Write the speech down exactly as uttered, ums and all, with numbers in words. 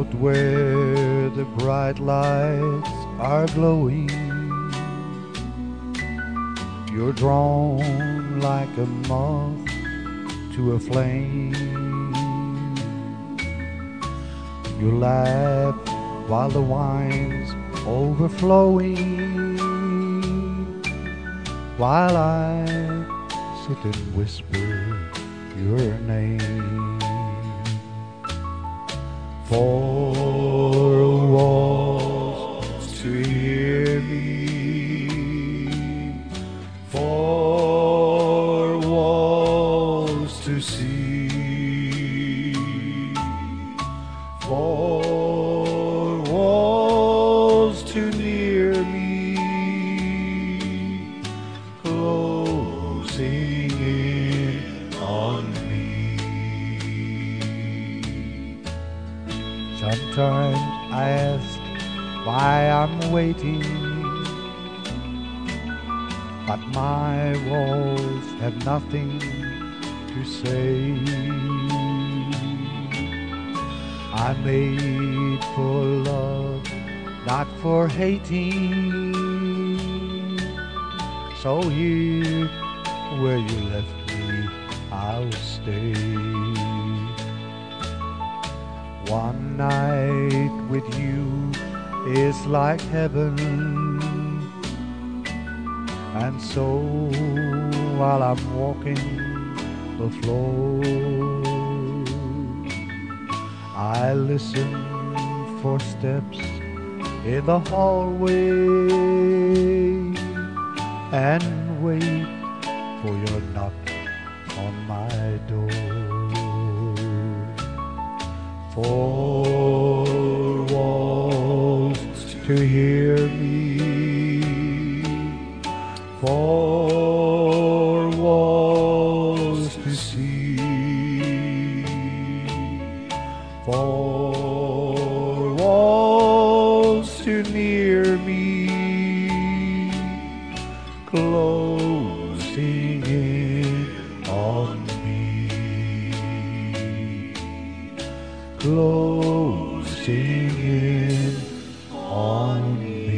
out where the bright lights are glowing. You're drawn like a moth to a flame. You laugh while the wine's overflowing, while I sit and whisper your name. Four walls to hear me, four walls to see, four walls too near me, closing in on me. Sometimes I ask why I'm waiting, but my walls have nothing to say. I'm made for love, not for hating. So here, where you left me, I'll stay. One night with you is like heaven, and so while I'm walking the floor, I listen for steps in the hallway and wait for your knock on my door. Four walls to hear me, four walls to see, four walls too near me, closing in on me, closing in on me.